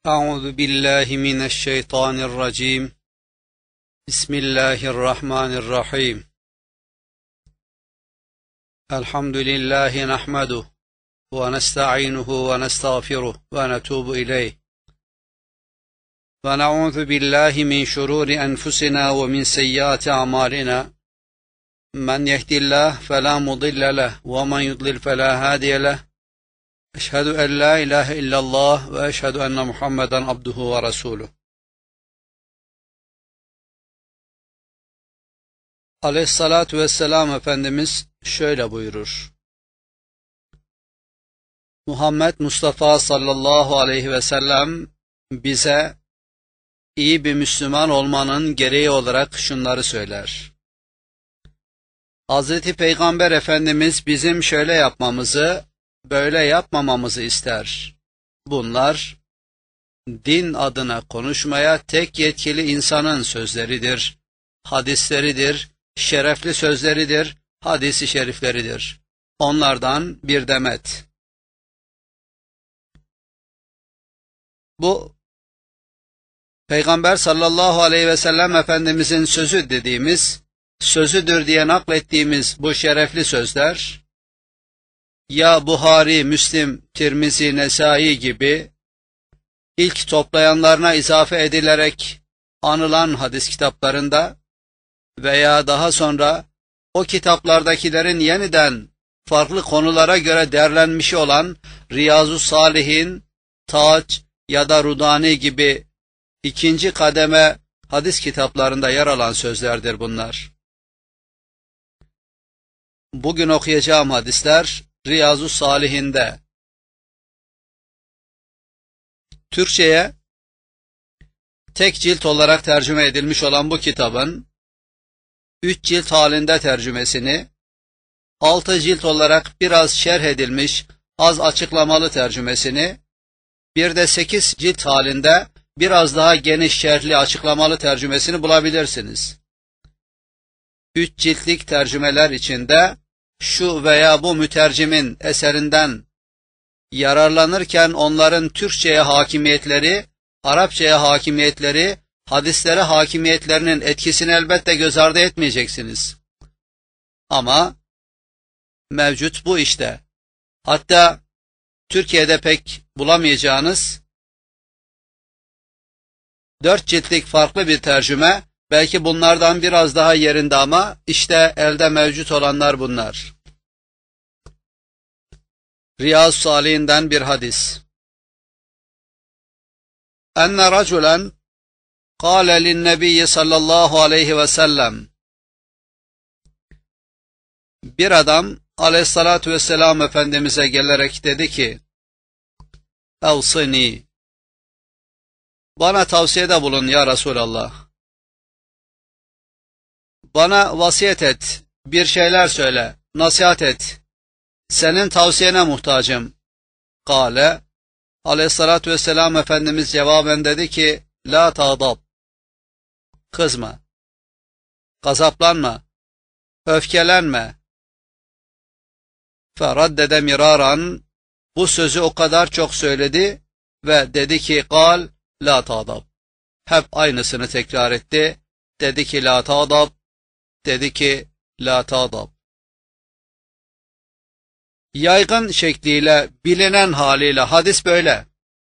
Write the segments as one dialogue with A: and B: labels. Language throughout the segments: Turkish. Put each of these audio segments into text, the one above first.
A: أعوذ بالله من الشيطان الرجيم. بسم الله الرحمن الرحيم. الحمد لله نحمده ونستعينه ونستغفره ونتوب إليه ونعوذ بالله من شرور أنفسنا ومن سيئات أعمالنا من يهد الله فلا مضل له ومن يضلل فلا هادي له أشهد أن لا إله إلا الله وأشهد أن محمدا عبده ورسوله. Aleyhissalatu vesselam Efendimiz şöyle buyurur: Muhammed Mustafa sallallahu aleyhi ve sellem bize iyi bir Müslüman olmanın gereği olarak şunları söyler. Hazreti Peygamber Efendimiz bizim şöyle yapmamızı, böyle yapmamamızı ister. Bunlar, din adına konuşmaya tek yetkili insanın sözleridir, hadisleridir, şerefli sözleridir, hadis-i şerifleridir. Onlardan bir demet. Bu, Peygamber sallallahu aleyhi ve sellem Efendimizin sözü dediğimiz, sözüdür diye naklettiğimiz bu şerefli sözler, ya Buhari, Müslim, Tirmizi, Nesai gibi ilk toplayanlarına izafe edilerek anılan hadis kitaplarında veya daha sonra o kitaplardakilerin yeniden farklı konulara göre derlenmiş olan Riyazu Salihin, Taç ya da Rudani gibi ikinci kademe hadis kitaplarında yer alan sözlerdir bunlar. Bugün okuyacağım hadisler Riyazu Salihinde. Türkçe'ye tek cilt olarak tercüme edilmiş olan bu kitabın 3 cilt halinde tercümesini, 6 cilt olarak biraz şerh edilmiş, az açıklamalı tercümesini, bir de 8 cilt halinde biraz daha geniş şerhli açıklamalı tercümesini bulabilirsiniz. 3 ciltlik tercümeler içinde şu veya bu mütercimin eserinden yararlanırken onların Türkçe'ye hakimiyetleri, Arapça'ya hakimiyetleri, hadislere hakimiyetlerinin etkisini elbette göz ardı etmeyeceksiniz. Ama mevcut bu işte. Hatta Türkiye'de pek bulamayacağınız 4 ciltlik farklı bir tercüme, belki bunlardan biraz daha yerinde ama işte elde mevcut olanlar bunlar. Riyazu Salihinden bir hadis. Enne raculen kâle linnebiyyi sallallahu aleyhi ve sellem. Bir adam aleyhissalatu vesselam Efendimiz'e gelerek dedi ki, Evsini, bana tavsiyede bulun ya Resulallah. Bana vasiyet et, bir şeyler söyle, nasihat et. Senin tavsiyene muhtacım. Kale, aleyhissalatu vesselam Efendimiz cevaben dedi ki, La tağdab, kızma, gazaplanma, öfkelenme. Feraddede miraran, bu sözü o kadar çok söyledi ve dedi ki, Kal, la tağdab. Hep aynısını tekrar etti. Dedi ki, la tağdab. Dedi ki, la tağdab. Yaygın şekliyle, bilinen haliyle hadis böyle.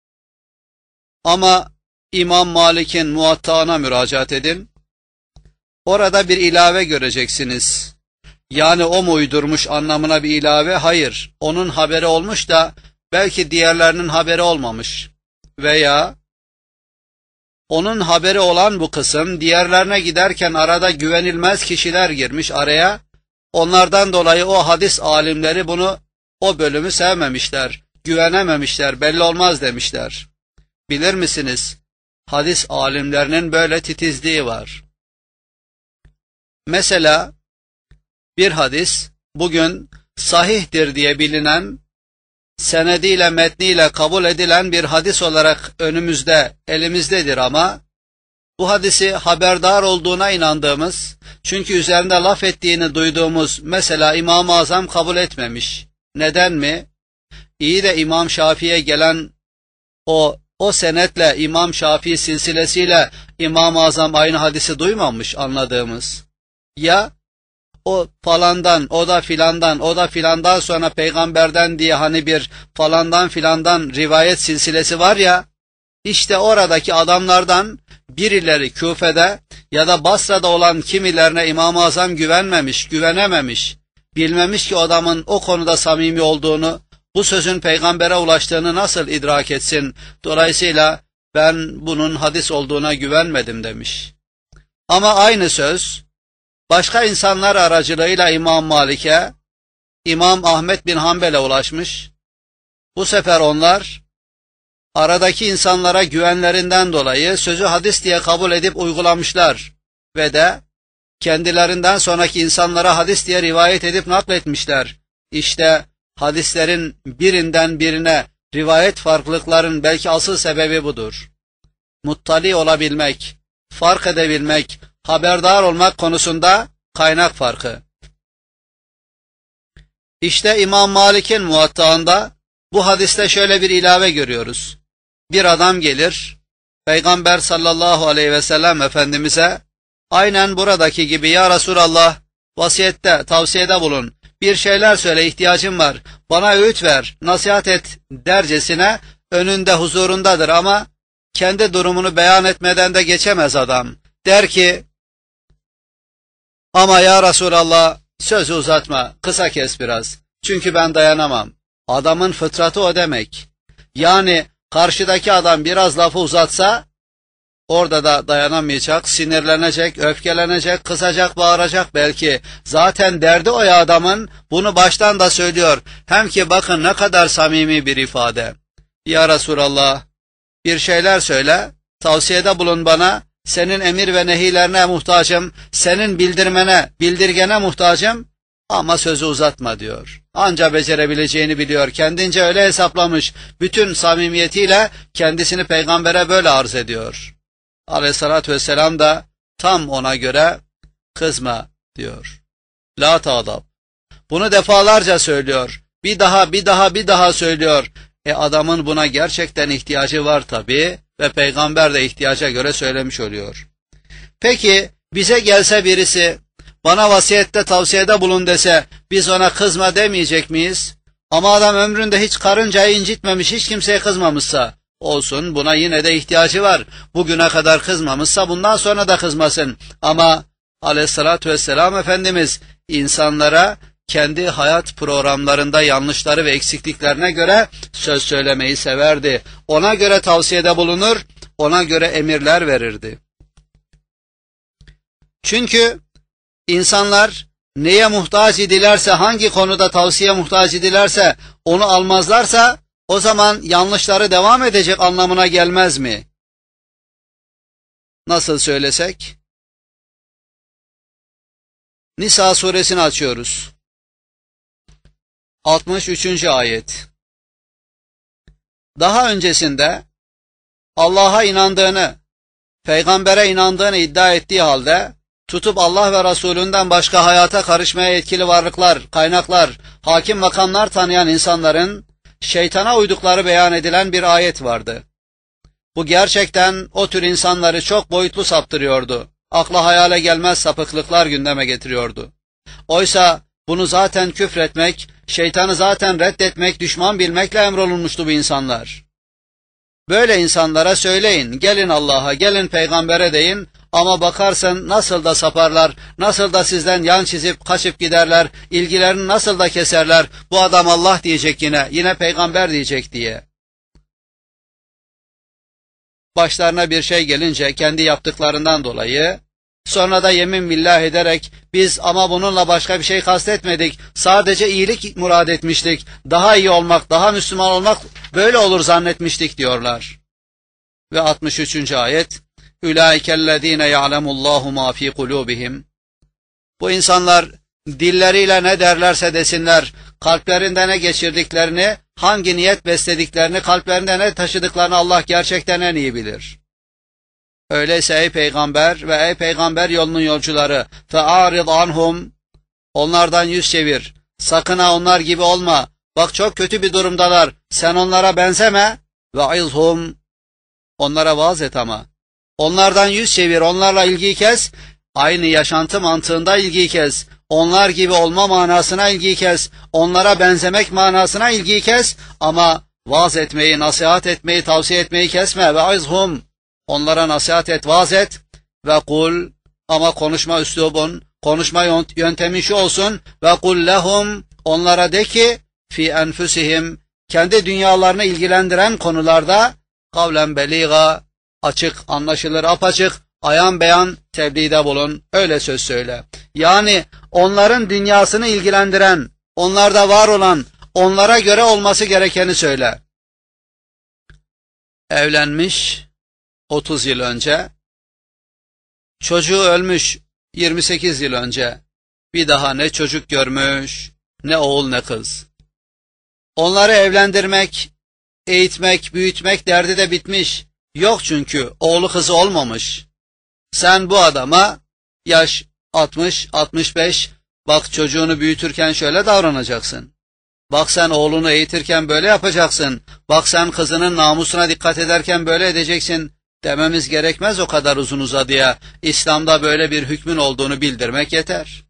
A: Ama İmam Malik'in Muvatta'ına müracaat edin. Orada bir ilave göreceksiniz. Yani o mu uydurmuş anlamına bir ilave? Hayır. Onun haberi olmuş da belki diğerlerinin haberi olmamış. Veya onun haberi olan bu kısım diğerlerine giderken arada güvenilmez kişiler girmiş araya. Onlardan dolayı o hadis alimleri o bölümü sevmemişler, güvenememişler, belli olmaz demişler. Bilir misiniz? Hadis alimlerinin böyle titizliği var. Mesela bir hadis bugün sahihtir diye bilinen, senediyle metniyle kabul edilen bir hadis olarak önümüzde, elimizdedir ama bu hadisi haberdar olduğuna inandığımız, çünkü üzerinde laf ettiğini duyduğumuz mesela İmam-ı Azam kabul etmemiş. Neden mi? İyi de İmam Şafii'ye gelen o o senetle İmam Şafii silsilesiyle İmam-ı Azam aynı hadisi duymamış anladığımız. Ya o falandan, o da filandan, o da filandan sonra peygamberden diye hani bir falandan filandan rivayet silsilesi var ya, işte oradaki adamlardan birileri Küfe'de ya da Basra'da olan kimilerine İmam-ı Azam güvenmemiş, güvenememiş, bilmemiş ki o adamın o konuda samimi olduğunu, bu sözün peygambere ulaştığını nasıl idrak etsin, dolayısıyla ben bunun hadis olduğuna güvenmedim demiş. Ama aynı söz, başka insanlar aracılığıyla İmam Malik'e, İmam Ahmet bin Hanbel'e ulaşmış. Bu sefer onlar, aradaki insanlara güvenlerinden dolayı sözü hadis diye kabul edip uygulamışlar ve de kendilerinden sonraki insanlara hadis diye rivayet edip nakletmişler. İşte hadislerin birinden birine rivayet farklılıkların belki asıl sebebi budur. Muttali olabilmek, fark edebilmek, haberdar olmak konusunda kaynak farkı. İşte İmam Malik'in Muvatta'ında bu hadiste şöyle bir ilave görüyoruz. Bir adam gelir, Peygamber sallallahu aleyhi ve sellem Efendimiz'e, aynen buradaki gibi ya Resulallah, vasiyette, tavsiyede bulun, bir şeyler söyle, ihtiyacım var, bana öğüt ver, nasihat et dercesine önünde huzurundadır ama kendi durumunu beyan etmeden de geçemez adam. Der ki, ama ya Resulallah sözü uzatma, kısa kes biraz, çünkü ben dayanamam. Adamın fıtratı o demek. Yani karşıdaki adam biraz lafı uzatsa, orada da dayanamayacak, sinirlenecek, öfkelenecek, kızacak, bağıracak belki. Zaten derdi o ya adamın, bunu baştan da söylüyor. Hem ki bakın ne kadar samimi bir ifade. Ya Resulallah, bir şeyler söyle, tavsiyede bulun bana, senin emir ve nehilerine muhtacım, senin bildirmene, bildirgene muhtacım, ama sözü uzatma diyor. Anca becerebileceğini biliyor, kendince öyle hesaplamış, bütün samimiyetiyle kendisini peygambere böyle arz ediyor. Aleyhissalatü vesselam da tam ona göre kızma diyor. La tağdab. Bunu defalarca söylüyor. Bir daha söylüyor. Adamın buna gerçekten ihtiyacı var tabii ve peygamber de ihtiyaca göre söylemiş oluyor. Peki bize gelse birisi, bana vasiyette tavsiyede bulun dese, biz ona kızma demeyecek miyiz? Ama adam ömründe hiç karıncayı incitmemiş, hiç kimseye kızmamışsa, olsun, buna yine de ihtiyacı var. Bugüne kadar kızmamışsa bundan sonra da kızmasın. Ama aleyhissalatü vesselam Efendimiz insanlara kendi hayat programlarında yanlışları ve eksikliklerine göre söz söylemeyi severdi. Ona göre tavsiyede bulunur, ona göre emirler verirdi. Çünkü İnsanlar neye muhtaç idilerse, hangi konuda tavsiye muhtaç idilerse onu almazlarsa o zaman yanlışları devam edecek anlamına gelmez mi? Nasıl söylesek? Nisa suresini açıyoruz. 63. ayet. Daha öncesinde Allah'a inandığını, peygambere inandığını iddia ettiği halde tutup Allah ve Resulünden başka hayata karışmaya yetkili varlıklar, kaynaklar, hakim makamlar tanıyan insanların şeytana uydukları beyan edilen bir ayet vardı. Bu gerçekten o tür insanları çok boyutlu saptırıyordu. Akla hayale gelmez sapıklıklar gündeme getiriyordu. Oysa bunu zaten küfretmek, şeytanı zaten reddetmek, düşman bilmekle emrolunmuştu bu insanlar. Böyle insanlara söyleyin, gelin Allah'a, gelin peygambere deyin, ama bakarsın nasıl da saparlar, nasıl da sizden yan çizip kaçıp giderler, ilgilerini nasıl da keserler, bu adam Allah diyecek yine peygamber diyecek diye. Başlarına bir şey gelince kendi yaptıklarından dolayı, sonra da yemin billah ederek, biz ama bununla başka bir şey kastetmedik, sadece iyilik murad etmiştik, daha iyi olmak, daha Müslüman olmak böyle olur zannetmiştik diyorlar. Ve 63. ayet, Ulaikellezine ya'lemullahu ma fi kulubihim. Bu insanlar dilleriyle ne derlerse desinler, kalplerinde ne geçirdiklerini, hangi niyet beslediklerini, kalplerinde ne taşıdıklarını Allah gerçekten en iyi bilir. Öyleyse ey peygamber ve ey peygamber yolunun yolcuları, fe'arid anhum, onlardan yüz çevir, sakın ha onlar gibi olma, bak çok kötü bir durumdalar, sen onlara benzeme, ve izhum, Onlara vaaz et ama. Onlardan yüz çevir, onlarla ilgiyi kes. Aynı yaşantı mantığında ilgiyi kes. Onlar gibi olma manasına ilgiyi kes. Onlara benzemek manasına ilgiyi kes. Ama vaaz etmeyi, nasihat etmeyi, tavsiye etmeyi kesme. Ve azhum. Onlara nasihat et, vaaz et. Ve kul. Ama konuşma üslubun, konuşma yöntemin şu olsun. Ve kul lehum. Onlara de ki, fi enfusihim. Kendi dünyalarını ilgilendiren konularda kavlen beliga, açık, anlaşılır, apaçık, ayan beyan tebliğde bulun. Öyle söz söyle. Yani onların dünyasını ilgilendiren, onlarda var olan, onlara göre olması gerekeni söyle. Evlenmiş 30 yıl önce, çocuğu ölmüş 28 yıl önce, bir daha ne çocuk görmüş, ne oğul ne kız. Onları evlendirmek, eğitmek, büyütmek derdi de bitmiş. Yok çünkü oğlu kızı olmamış. Sen bu adama yaş 60, 65, bak çocuğunu büyütürken şöyle davranacaksın. Bak sen oğlunu eğitirken böyle yapacaksın. Bak sen kızının namusuna dikkat ederken böyle edeceksin dememiz gerekmez o kadar uzun uzadıya. İslam'da böyle bir hükmün olduğunu bildirmek yeter.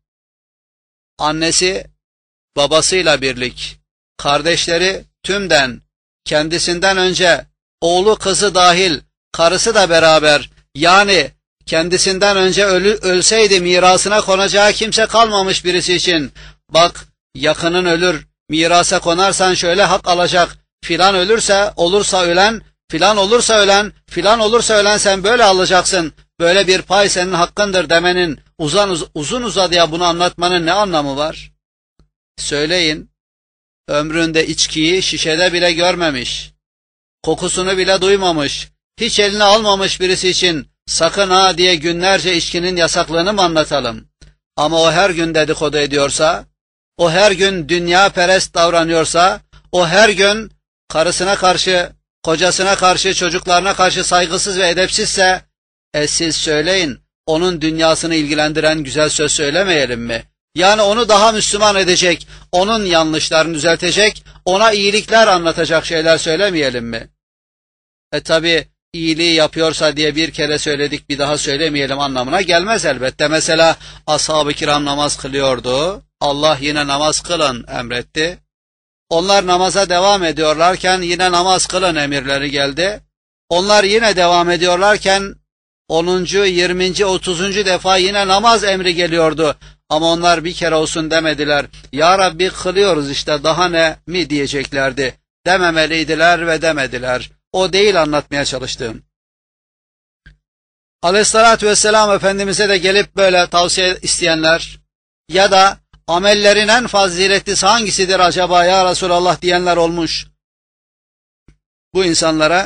A: Annesi babasıyla birlik, kardeşleri tümden, kendisinden önce oğlu kızı dahil, karısı da beraber, yani kendisinden önce ölseydi mirasına konacağı kimse kalmamış birisi için. Bak yakının ölür, mirasa konarsan şöyle hak alacak, filan ölürse, olursa ölen, filan olursa ölen, filan olursa ölen sen böyle alacaksın. Böyle bir pay senin hakkındır demenin, uzun uzadıya bunu anlatmanın ne anlamı var? Söyleyin, ömründe içkiyi şişede bile görmemiş, kokusunu bile duymamış, hiç eline almamış birisi için sakın ha diye günlerce içkinin yasaklığını mı anlatalım? Ama o her gün dedikodu ediyorsa, o her gün dünya perest davranıyorsa, o her gün karısına karşı, kocasına karşı, çocuklarına karşı saygısız ve edepsizse, siz söyleyin, onun dünyasını ilgilendiren güzel söz söylemeyelim mi? Yani onu daha Müslüman edecek, onun yanlışlarını düzeltecek, ona iyilikler anlatacak şeyler söylemeyelim mi? Tabi iyiliği yapıyorsa diye bir kere söyledik bir daha söylemeyelim anlamına gelmez elbette. Mesela ashab-ı kiram namaz kılıyordu. Allah yine namaz kılın emretti. Onlar namaza devam ediyorlarken yine namaz kılın emirleri geldi. Onlar yine devam ediyorlarken 10. 20. 30. defa yine namaz emri geliyordu. Ama onlar bir kere olsun demediler. Ya Rabbi kılıyoruz işte daha ne mi diyeceklerdi. Dememeliydiler ve demediler. O değil anlatmaya çalıştığım. Aleyhissalatü vesselam Efendimiz'e de gelip böyle tavsiye isteyenler ya da amellerin en faziletlisi hangisidir acaba ya Resulallah diyenler olmuş. Bu insanlara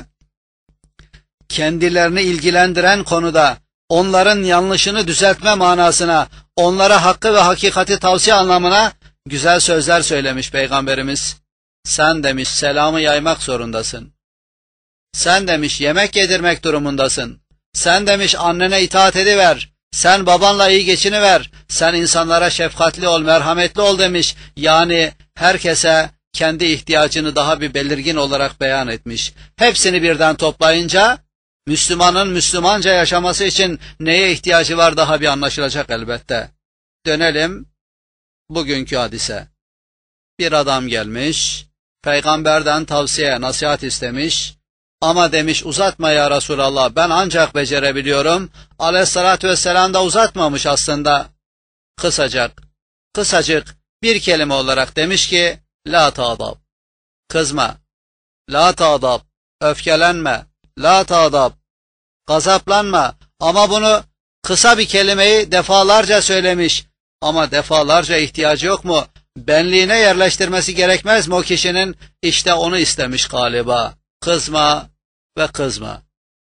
A: kendilerini ilgilendiren konuda onların yanlışını düzeltme manasına, onlara hakkı ve hakikati tavsiye anlamına güzel sözler söylemiş Peygamberimiz. Sen demiş selamı yaymak zorundasın. Sen demiş yemek yedirmek durumundasın. Sen demiş annene itaat ediver. Sen babanla iyi geçiniver. Sen insanlara şefkatli ol, merhametli ol demiş. Yani herkese kendi ihtiyacını daha bir belirgin olarak beyan etmiş. Hepsini birden toplayınca Müslümanın Müslümanca yaşaması için neye ihtiyacı var daha bir anlaşılacak elbette. Dönelim bugünkü hadise. Bir adam gelmiş, peygamberden tavsiye, nasihat istemiş. Ama demiş uzatma ya Resulallah ben ancak becerebiliyorum. Aleyhissalatü vesselam da uzatmamış aslında. Kısacık bir kelime olarak demiş ki la tağdab. Kızma. La tağdab. Öfkelenme. La tağdab. Gazaplanma. Ama bunu kısa bir kelimeyi defalarca söylemiş. Ama defalarca ihtiyacı yok mu? Benliğine yerleştirmesi gerekmez mi o kişinin? İşte onu istemiş galiba. Kızma ve kızma.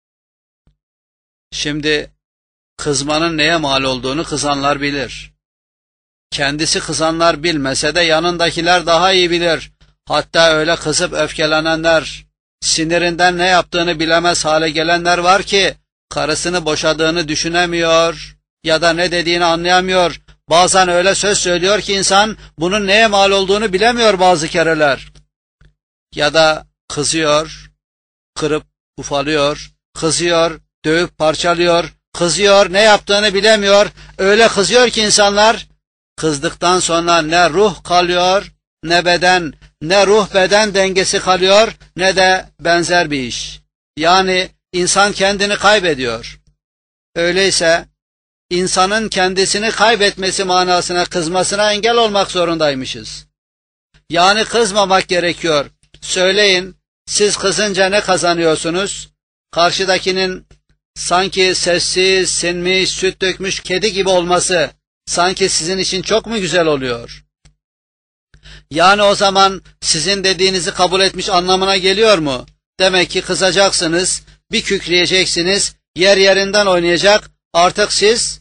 A: Şimdi kızmanın neye mal olduğunu kızanlar bilir. Kendisi kızanlar bilmese de yanındakiler daha iyi bilir. Hatta öyle kızıp öfkelenenler, sinirinden ne yaptığını bilemez hale gelenler var ki karısını boşadığını düşünemiyor ya da ne dediğini anlayamıyor. Bazen öyle söz söylüyor ki insan bunun neye mal olduğunu bilemiyor bazı kereler. Ya da kızıyor, kırıp ufalıyor, kızıyor, dövüp parçalıyor, kızıyor, ne yaptığını bilemiyor. Öyle kızıyor ki insanlar, kızdıktan sonra ne ruh kalıyor, ne beden, ne ruh beden dengesi kalıyor, ne de benzer bir iş. Yani insan kendini kaybediyor. Öyleyse insanın kendisini kaybetmesi manasına kızmasına engel olmak zorundaymışız. Yani kızmamak gerekiyor. Söyleyin, siz kızınca ne kazanıyorsunuz? Karşıdakinin sanki sessiz, sinmiş, süt dökmüş kedi gibi olması sanki sizin için çok mu güzel oluyor? Yani o zaman sizin dediğinizi kabul etmiş anlamına geliyor mu? Demek ki kızacaksınız, bir kükreyeceksiniz, yer yerinden oynayacak, artık siz,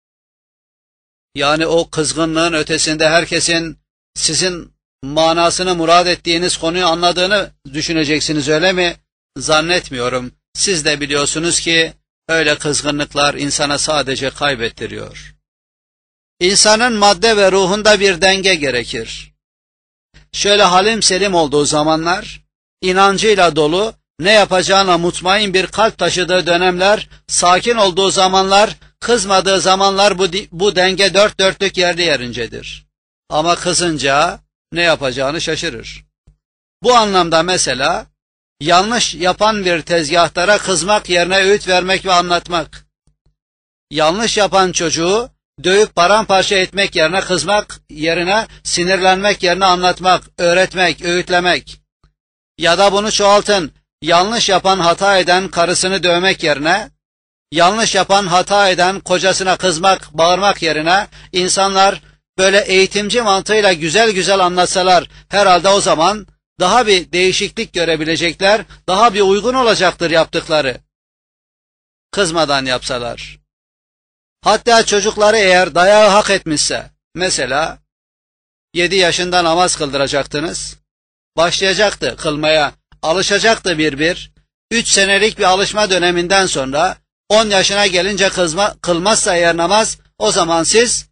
A: yani o kızgınlığın ötesinde herkesin sizin manasını murad ettiğiniz konuyu anladığını düşüneceksiniz, öyle mi? Zannetmiyorum. Siz de biliyorsunuz ki öyle kızgınlıklar insana sadece kaybettiriyor. İnsanın madde ve ruhunda bir denge gerekir. Şöyle halim selim olduğu zamanlar, inancıyla dolu, ne yapacağına mutmain bir kalp taşıdığı dönemler, sakin olduğu zamanlar, kızmadığı zamanlar bu denge dört dörtlük yerli yerincedir. Ama kızınca ne yapacağını şaşırır. Bu anlamda mesela, yanlış yapan bir tezgahtara kızmak yerine öğüt vermek ve anlatmak. Yanlış yapan çocuğu dövüp paramparça etmek yerine kızmak yerine sinirlenmek yerine anlatmak, öğretmek, öğütlemek. Ya da bunu çoğaltın, yanlış yapan hata eden karısını dövmek yerine, yanlış yapan hata eden kocasına kızmak, bağırmak yerine insanlar böyle eğitimci mantığıyla güzel güzel anlatsalar herhalde o zaman daha bir değişiklik görebilecekler, daha bir uygun olacaktır yaptıkları. Kızmadan yapsalar. Hatta çocukları eğer dayağı hak etmişse, mesela 7 yaşında namaz kıldıracaktınız, başlayacaktı kılmaya, alışacaktı bir, 3 senelik bir alışma döneminden sonra 10 yaşına gelince kılmazsa eğer namaz, o zaman siz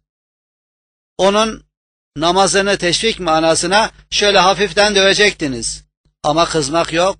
A: onun namazını teşvik manasına şöyle hafiften dövecektiniz. Ama kızmak yok.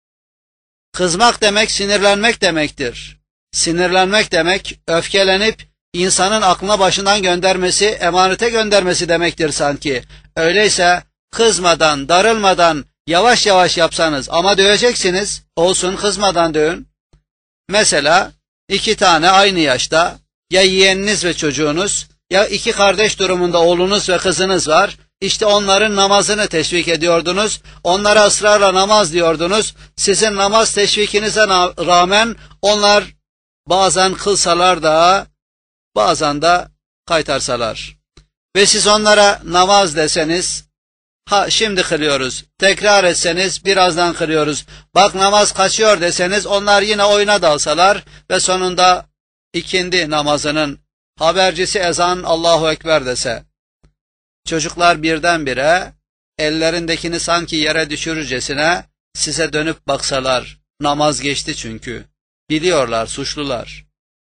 A: Kızmak demek sinirlenmek demektir. Sinirlenmek demek öfkelenip insanın aklına başından göndermesi, emanete göndermesi demektir sanki. Öyleyse kızmadan, darılmadan yavaş yavaş yapsanız ama döveceksiniz, olsun kızmadan dövün. Mesela 2 tane aynı yaşta, ya yeğeniniz ve çocuğunuz, ya 2 kardeş durumunda oğlunuz ve kızınız var. İşte onların namazını teşvik ediyordunuz. Onlara ısrarla namaz diyordunuz. Sizin namaz teşvikinize rağmen onlar bazen kılsalar da bazen de kaytarsalar. Ve siz onlara namaz deseniz, ha şimdi kılıyoruz, tekrar etseniz birazdan kılıyoruz, bak namaz kaçıyor deseniz onlar yine oyuna dalsalar ve sonunda ikindi namazının habercisi ezan Allahu Ekber dese, çocuklar birdenbire ellerindekini sanki yere düşürürcesine size dönüp baksalar, namaz geçti çünkü, biliyorlar suçlular.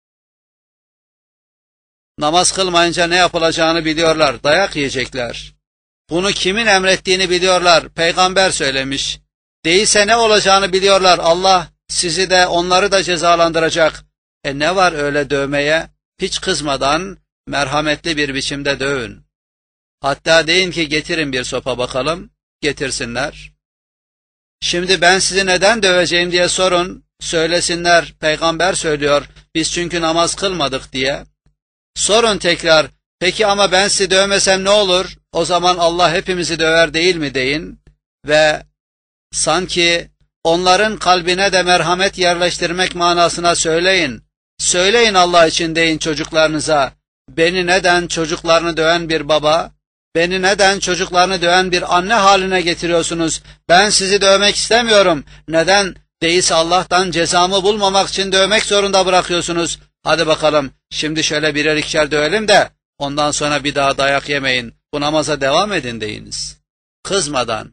A: Namaz kılmayınca ne yapılacağını biliyorlar, dayak yiyecekler. Bunu kimin emrettiğini biliyorlar, peygamber söylemiş. Değilse ne olacağını biliyorlar, Allah sizi de onları da cezalandıracak. Ne var öyle dövmeye? Hiç kızmadan merhametli bir biçimde dövün. Hatta deyin ki getirin bir sopa bakalım, getirsinler. Şimdi ben sizi neden döveceğim diye sorun, söylesinler, peygamber söylüyor, biz çünkü namaz kılmadık diye. Sorun tekrar, peki ama ben sizi dövmesem ne olur? O zaman Allah hepimizi döver değil mi deyin ve sanki onların kalbine de merhamet yerleştirmek manasına söyleyin. Söyleyin Allah için deyin çocuklarınıza, beni neden çocuklarını döven bir baba, beni neden çocuklarını döven bir anne haline getiriyorsunuz? Ben sizi dövmek istemiyorum. Neden? Değilse Allah'tan cezamı bulmamak için dövmek zorunda bırakıyorsunuz. Hadi bakalım, şimdi şöyle birer ikişer dövelim de ondan sonra bir daha dayak yemeyin. Bu namaza devam edin deyiniz. Kızmadan.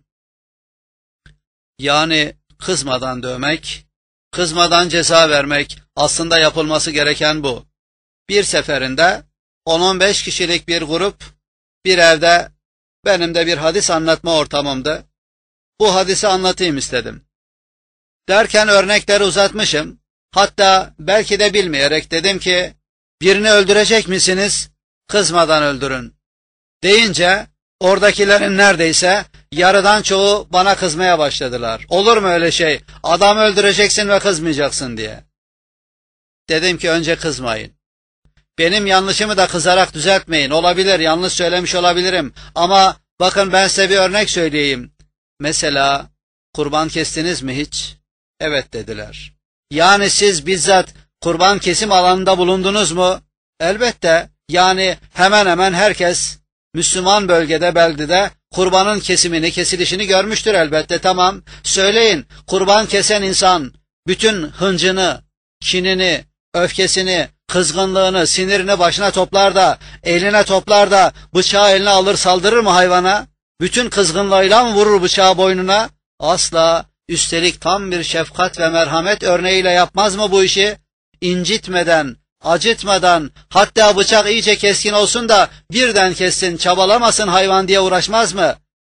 A: Yani kızmadan dövmek, kızmadan ceza vermek, aslında yapılması gereken bu. Bir seferinde 10-15 kişilik bir grup bir evde, benim de bir hadis anlatma ortamımdı. Bu hadisi anlatayım istedim. Derken örnekleri uzatmışım. Hatta belki de bilmeyerek dedim ki, birini öldürecek misiniz? Kızmadan öldürün. Deyince oradakilerin neredeyse yarıdan çoğu bana kızmaya başladılar. Olur mu öyle şey? Adam öldüreceksin ve kızmayacaksın diye. Dedim ki önce kızmayın. Benim yanlışımı da kızarak düzeltmeyin. Olabilir, yanlış söylemiş olabilirim. Ama bakın ben size bir örnek söyleyeyim. Mesela kurban kestiniz mi hiç? Evet dediler. Yani siz bizzat kurban kesim alanında bulundunuz mu? Elbette. Yani hemen hemen herkes Müslüman bölgede, beldede kurbanın kesimini, kesilişini görmüştür elbette. Tamam. Söyleyin, kurban kesen insan bütün hıncını, kinini, öfkesini, kızgınlığını, sinirini başına toplar da, eline toplar da bıçağı eline alır saldırır mı hayvana? Bütün kızgınlığıyla mı vurur bıçağı boynuna? Asla. Üstelik tam bir şefkat ve merhamet örneğiyle yapmaz mı bu işi? İncitmeden, acıtmadan, hatta bıçak iyice keskin olsun da birden kessin, çabalamasın hayvan diye uğraşmaz mı?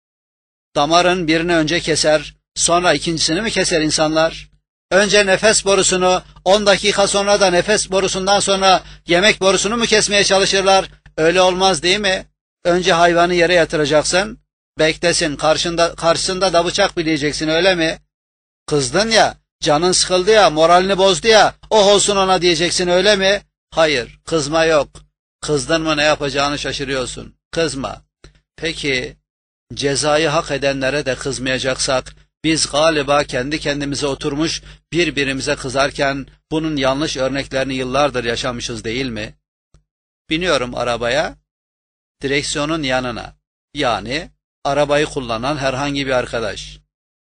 A: Damarın birini önce keser, sonra ikincisini mi keser insanlar? Önce nefes borusunu, 10 dakika sonra da nefes borusundan sonra yemek borusunu mu kesmeye çalışırlar? Öyle olmaz değil mi? Önce hayvanı yere yatıracaksın, beklesin, karşısında da bıçak bileyeceksin, öyle mi? Kızdın ya, canın sıkıldı ya, moralini bozdu ya, oh olsun ona diyeceksin, öyle mi? Hayır, kızma yok. Kızdın mı ne yapacağını şaşırıyorsun. Kızma. Peki, cezayı hak edenlere de kızmayacaksak, biz galiba kendi kendimize oturmuş birbirimize kızarken bunun yanlış örneklerini yıllardır yaşamışız değil mi? Biniyorum arabaya, direksiyonun yanına, yani arabayı kullanan herhangi bir arkadaş.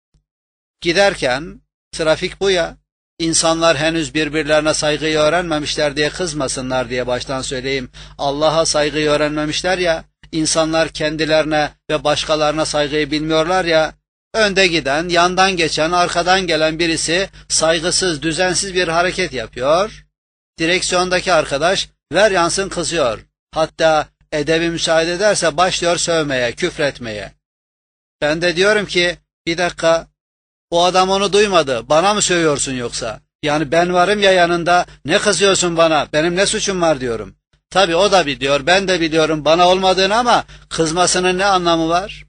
A: Giderken, trafik bu ya, insanlar henüz birbirlerine saygıyı öğrenmemişler diye kızmasınlar diye baştan söyleyeyim. Allah'a saygıyı öğrenmemişler ya, insanlar kendilerine ve başkalarına saygıyı bilmiyorlar ya, önde giden, yandan geçen, arkadan gelen birisi saygısız, düzensiz bir hareket yapıyor. Direksiyondaki arkadaş ver yansın kızıyor. Hatta edebi müsaade ederse başlıyor sövmeye, küfretmeye. Ben de diyorum ki, bir dakika, o adam onu duymadı, bana mı sövüyorsun yoksa? Yani ben varım ya yanında, ne kızıyorsun bana, benim ne suçum var diyorum. Tabii o da biliyor, ben de biliyorum bana olmadığını ama kızmasının ne anlamı var?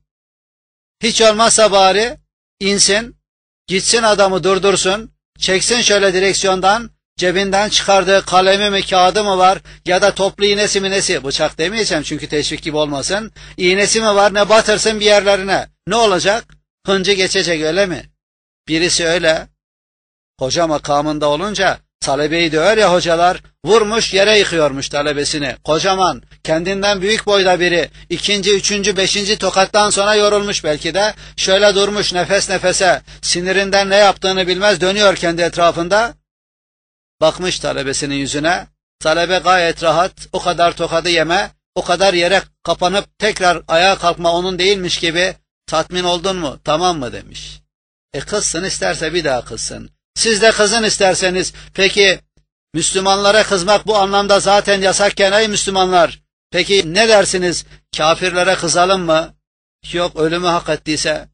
A: Hiç olmazsa bari insin, gitsin adamı durdursun, çeksin şöyle direksiyondan, cebinden çıkardığı kalemi mi kağıdı mı var ya da toplu iğnesi mi nesi, bıçak demeyeceğim çünkü teşvik gibi olmasın, iğnesi mi var ne batırsın bir yerlerine, ne olacak? Hıncı geçecek öyle mi? Birisi öyle, hoca makamında olunca talebeyi döver ya hocalar, vurmuş yere yıkıyormuş talebesini, kocaman, kendinden büyük boyda biri, 2., 3., 5. tokattan sonra yorulmuş belki de, şöyle durmuş nefes nefese, sinirinden ne yaptığını bilmez dönüyor kendi etrafında, bakmış talebesinin yüzüne, talebe gayet rahat, o kadar tokadı yeme, o kadar yere kapanıp tekrar ayağa kalkma onun değilmiş gibi, tatmin oldun mu, tamam mı demiş. Kızsın isterse bir daha kızsın. Siz de kızın isterseniz. Peki Müslümanlara kızmak bu anlamda zaten yasakken ey Müslümanlar. Peki ne dersiniz? Kafirlere kızalım mı? Yok ölümü hak ettiyse.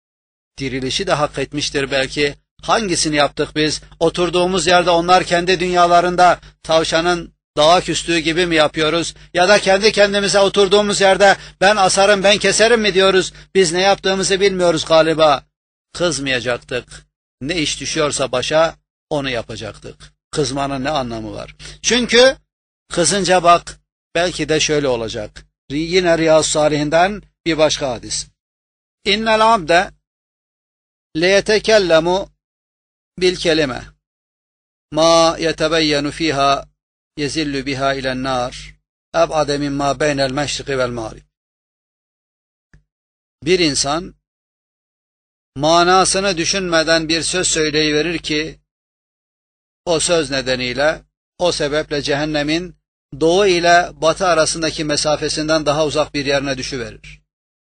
A: Dirilişi de hak etmiştir belki. Hangisini yaptık biz? Oturduğumuz yerde onlar kendi dünyalarında tavşanın dağa küstüğü gibi mi yapıyoruz? Ya da kendi kendimize oturduğumuz yerde ben asarım ben keserim mi diyoruz? Biz ne yaptığımızı bilmiyoruz galiba. Kızmayacaktık. Ne iş düşüyorsa başa onu yapacaktık. Kızmanın ne anlamı var? Çünkü kızınca bak belki de şöyle olacak. Yine Riyaz-ı Salihinden bir başka hadis. İnnel abde leyetekellemu bil kelime ma yetebeyyenu fiha yezillu biha ilen nar eb'ade mimma beynel meşriki vel mağrib. Bir insan manasını düşünmeden bir söz söyleyiverir ki, o söz nedeniyle, o sebeple cehennemin doğu ile batı arasındaki mesafesinden daha uzak bir yerine düşüverir.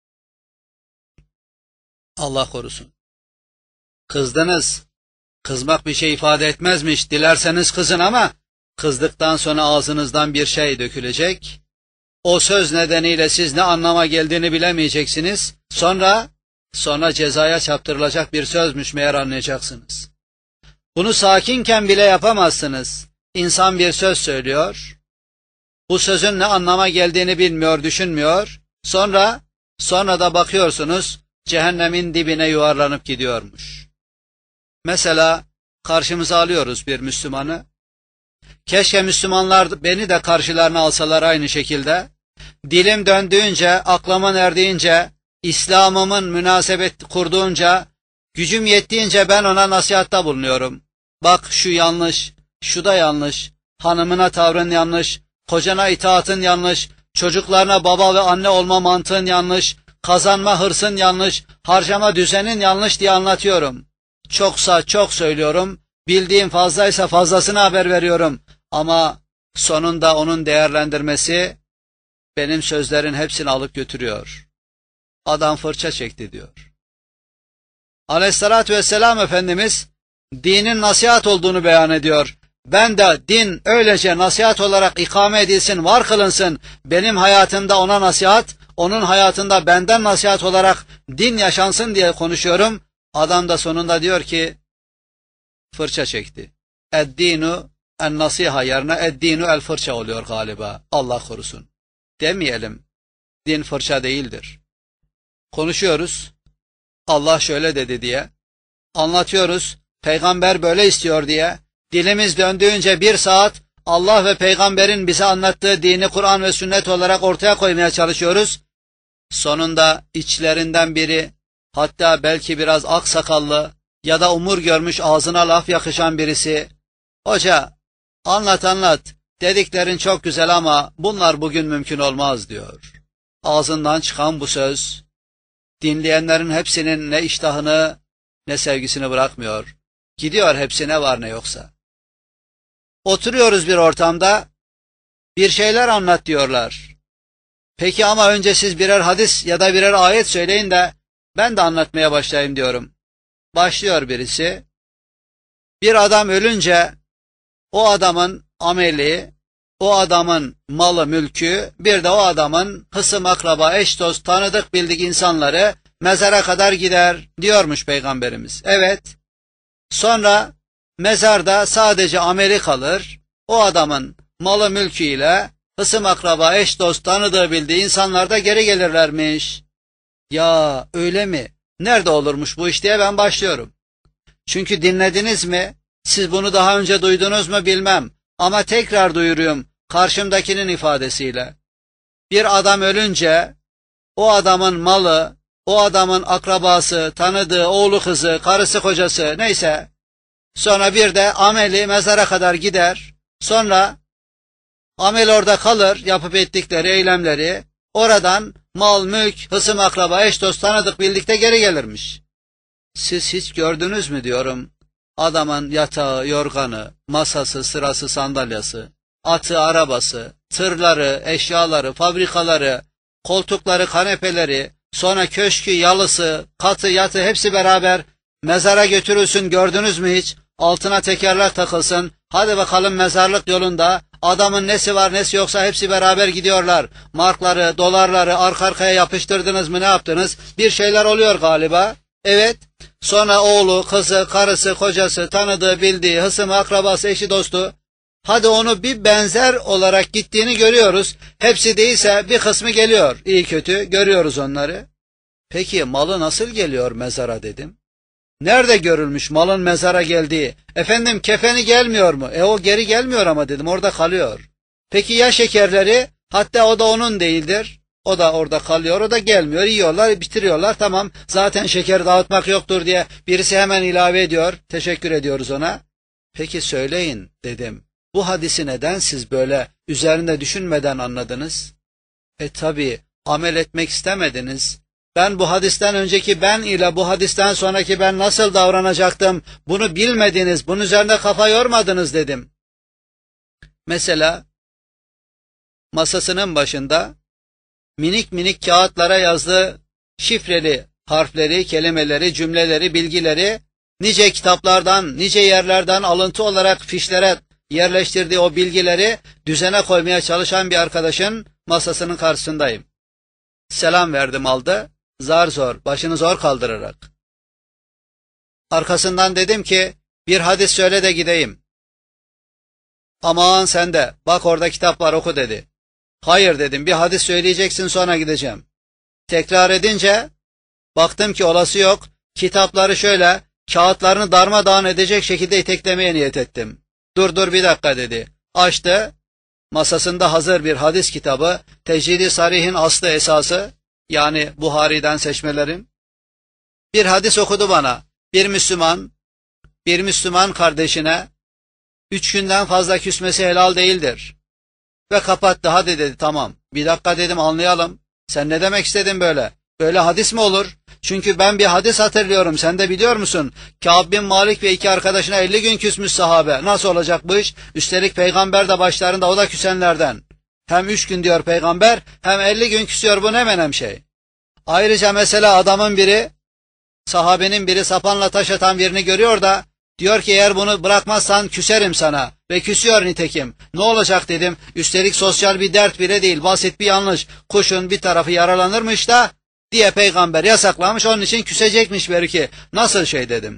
A: Allah korusun. Kızdınız. Kızmak bir şey ifade etmezmiş. Dilerseniz kızın ama kızdıktan sonra ağzınızdan bir şey dökülecek. O söz nedeniyle siz ne anlama geldiğini bilemeyeceksiniz. Sonra cezaya çarptırılacak bir sözmüş meğer anlayacaksınız. Bunu sakinken bile yapamazsınız. İnsan bir söz söylüyor. Bu sözün ne anlama geldiğini bilmiyor, düşünmüyor. Sonra da bakıyorsunuz cehennemin dibine yuvarlanıp gidiyormuş. Mesela karşımıza alıyoruz bir Müslümanı. Keşke Müslümanlar beni de karşılarına alsalar aynı şekilde. Dilim döndüğünce, aklımın erdiğince, İslam'ımın münasebet kurduğunca, gücüm yettiğince ben ona nasihatta bulunuyorum. Bak şu yanlış, şu da yanlış, hanımına tavrın yanlış, kocana itaatın yanlış, çocuklarına baba ve anne olma mantığın yanlış, kazanma hırsın yanlış, harcama düzenin yanlış diye anlatıyorum. Çoksa çok söylüyorum, bildiğim fazlaysa fazlasını haber veriyorum. Ama sonunda onun değerlendirmesi benim sözlerin hepsini alıp götürüyor. Adam fırça çekti diyor. Aleyhissalatü vesselam Efendimiz dinin nasihat olduğunu beyan ediyor. Ben de din öylece nasihat olarak ikame edilsin, var kılınsın. Benim hayatımda ona nasihat, onun hayatında benden nasihat olarak din yaşansın diye konuşuyorum. Adam da sonunda diyor ki fırça çekti. Eddinu en nasiha yerine eddinu el fırça oluyor galiba. Allah korusun. Demeyelim. Din fırça değildir. Konuşuyoruz. Allah şöyle dedi diye. Anlatıyoruz. Peygamber böyle istiyor diye. Dilimiz döndüğünce bir saat Allah ve peygamberin bize anlattığı dini Kur'an ve sünnet olarak ortaya koymaya çalışıyoruz. Sonunda içlerinden biri, hatta belki biraz aksakallı ya da umur görmüş ağzına laf yakışan birisi, hoca anlat dediklerin çok güzel ama bunlar bugün mümkün olmaz diyor. Ağzından çıkan bu söz dinleyenlerin hepsinin ne iştahını ne sevgisini bırakmıyor. Gidiyor hepsi ne var ne yoksa. Oturuyoruz bir ortamda, bir şeyler anlat diyorlar. Peki ama önce siz birer hadis ya da birer ayet söyleyin de ben de anlatmaya başlayayım diyorum. Başlıyor birisi. Bir adam ölünce o adamın ameli, o adamın malı mülkü, bir de o adamın hısım akraba, eş dost, tanıdık bildik insanları mezara kadar gider diyormuş Peygamberimiz. Evet. Sonra mezarda sadece ameli kalır. O adamın malı mülküyle hısım akraba, eş dost, tanıdığı bildiği insanlar da geri gelirlermiş. Ya öyle mi? Nerede olurmuş bu iş diye ben başlıyorum. Çünkü dinlediniz mi? Siz bunu daha önce duydunuz mu bilmem. Ama tekrar duyuruyorum karşımdakinin ifadesiyle. Bir adam ölünce o adamın malı, o adamın akrabası, tanıdığı oğlu kızı, karısı kocası neyse, sonra bir de ameli mezara kadar gider. Sonra amel orada kalır, yapıp ettikleri eylemleri. Oradan mal, mülk, hısım akraba, eş dost, tanıdık bildikte geri gelirmiş. Siz hiç gördünüz mü diyorum. Adamın yatağı, yorganı, masası, sırası, sandalyası, atı, arabası, tırları, eşyaları, fabrikaları, koltukları, kanepeleri, sonra köşkü, yalısı, katı, yatı hepsi beraber mezara götürülsün, gördünüz mü hiç? Altına tekerler takılsın, hadi bakalım mezarlık yolunda, adamın nesi var nesi yoksa hepsi beraber gidiyorlar. Markları, dolarları arka arkaya yapıştırdınız mı, ne yaptınız? Bir şeyler oluyor galiba. Evet. Sonra oğlu, kızı, karısı, kocası, tanıdığı, bildiği, hısımı, akrabası, eşi, dostu. Hadi onu bir benzer olarak gittiğini görüyoruz. Hepsi değilse bir kısmı geliyor. İyi kötü görüyoruz onları. Peki malı nasıl geliyor mezara dedim. Nerede görülmüş malın mezara geldiği? Efendim kefeni gelmiyor mu? O geri gelmiyor ama dedim, orada kalıyor. Peki ya şekerleri? Hatta o da onun değildir. O da orada kalıyor, o da gelmiyor. Yiyorlar, bitiriyorlar, tamam. Zaten şeker dağıtmak yoktur diye birisi hemen ilave ediyor. Teşekkür ediyoruz ona. Peki söyleyin dedim. Bu hadisi neden siz böyle üzerinde düşünmeden anladınız? Tabii amel etmek istemediniz. Ben bu hadisten önceki ben ile bu hadisten sonraki ben nasıl davranacaktım, bunu bilmediniz, bunun üzerinde kafa yormadınız dedim. Mesela masasının başında minik minik kağıtlara yazdığı şifreli harfleri, kelimeleri, cümleleri, bilgileri nice kitaplardan, nice yerlerden alıntı olarak fişlere yerleştirdiği o bilgileri düzene koymaya çalışan bir arkadaşın masasının karşısındayım. Selam verdim, aldı. Zar zor, başını zor kaldırarak. Arkasından dedim ki, Bir hadis söyle de gideyim. Aman sen de, bak orada kitap var oku dedi. Hayır dedim, bir hadis söyleyeceksin sonra gideceğim. Tekrar edince, baktım ki olası yok, kitapları şöyle, kağıtlarını darmadağın edecek şekilde iteklemeye niyet ettim. Dur bir dakika dedi. Açtı, masasında hazır bir hadis kitabı, Tecrid-i Sarih'in aslı esası, yani Buhari'den seçmelerim. Bir hadis okudu bana, bir Müslüman kardeşine, 3 günden fazla küsmesi helal değildir. Ve kapattı, hadi dedi, tamam. Bir dakika dedim, anlayalım. Sen ne demek istedin böyle? Böyle hadis mi olur? Çünkü ben bir hadis hatırlıyorum, sen de biliyor musun? Kâb bin Malik ve 2 arkadaşına 50 gün küsmüş sahabe. Nasıl olacak bu iş? Üstelik peygamber de başlarında, o da küsenlerden. Hem 3 gün diyor peygamber, hem 50 gün küsüyor, bu ne menem şey. Ayrıca mesela sahabenin biri sapanla taş atan birini görüyor da, diyor ki eğer bunu bırakmazsan küserim sana. Ve küsüyor nitekim. Ne olacak dedim. Üstelik sosyal bir dert bile değil. Basit bir yanlış. Kuşun bir tarafı yaralanırmış da diye peygamber yasaklamış. Onun için küsecekmiş belki. Nasıl şey dedim.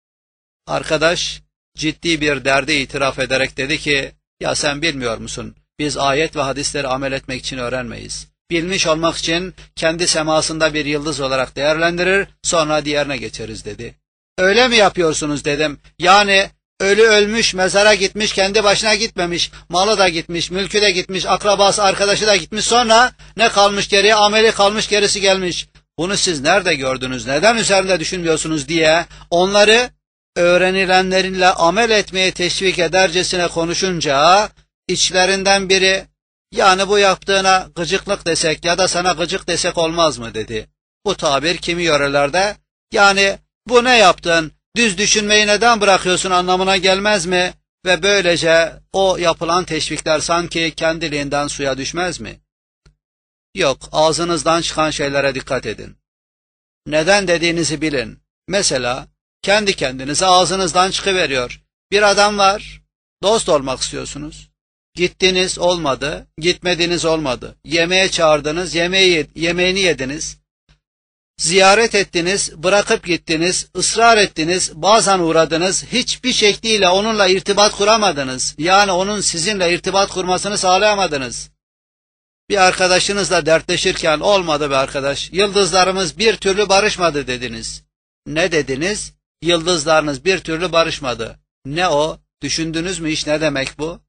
A: Arkadaş ciddi bir derdi itiraf ederek dedi ki ya sen bilmiyor musun? Biz ayet ve hadisleri amel etmek için öğrenmeyiz. Bilmiş olmak için kendi semasında bir yıldız olarak değerlendirir, sonra diğerine geçeriz dedi. Öyle mi yapıyorsunuz dedim. Yani ölü ölmüş, mezara gitmiş, kendi başına gitmemiş, malı da gitmiş, mülkü de gitmiş, akrabası, arkadaşı da gitmiş, sonra ne kalmış geriye? Ameli kalmış, gerisi gelmiş. Bunu siz nerede gördünüz, neden üzerinde düşünmüyorsunuz diye onları öğrenilenlerinle amel etmeye teşvik edercesine konuşunca içlerinden biri, yani bu yaptığına gıcıklık desek ya da sana gıcık desek olmaz mı dedi. Bu tabir kimi yörelerde, yani bu ne yaptın, düz düşünmeyi neden bırakıyorsun anlamına gelmez mi? Ve böylece o yapılan teşvikler sanki kendiliğinden suya düşmez mi? Yok, ağzınızdan çıkan şeylere dikkat edin. Neden dediğinizi bilin. Mesela kendi kendinize ağzınızdan çıkıveriyor. Bir adam var, dost olmak istiyorsunuz. Gittiniz olmadı, gitmediniz olmadı. Yemeğe çağırdınız, yemeğini yediniz. Ziyaret ettiniz, bırakıp gittiniz, ısrar ettiniz, bazen uğradınız, hiçbir şekliyle onunla irtibat kuramadınız. Yani onun sizinle irtibat kurmasını sağlayamadınız. Bir arkadaşınızla dertleşirken olmadı be arkadaş, yıldızlarımız bir türlü barışmadı dediniz. Ne dediniz? Yıldızlarınız bir türlü barışmadı. Ne o? Düşündünüz mü hiç ne demek bu?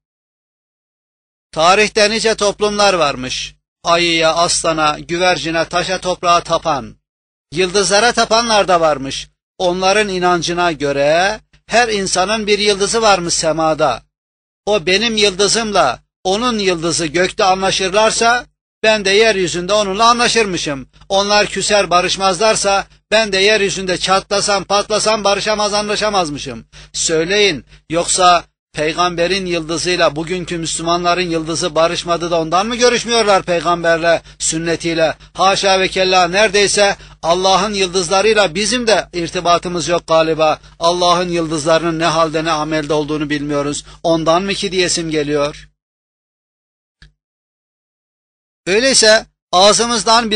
A: Tarihte nice toplumlar varmış. Ayıya, aslana, güvercine, taşa, toprağa tapan. Yıldızlara tapanlar da varmış. Onların inancına göre her insanın bir yıldızı varmış semada. O benim yıldızımla onun yıldızı gökte anlaşırlarsa ben de yeryüzünde onunla anlaşırmışım. Onlar küser barışmazlarsa ben de yeryüzünde çatlasam patlasam barışamaz anlaşamazmışım. Söyleyin, yoksa peygamberin yıldızıyla bugünkü Müslümanların yıldızı barışmadı da ondan mı görüşmüyorlar peygamberle, sünnetiyle? Haşa ve kella, neredeyse Allah'ın yıldızlarıyla bizim de irtibatımız yok galiba. Allah'ın yıldızlarının ne halde ne amelde olduğunu bilmiyoruz. Ondan mı ki diyesim geliyor? Öyleyse ağzımızdan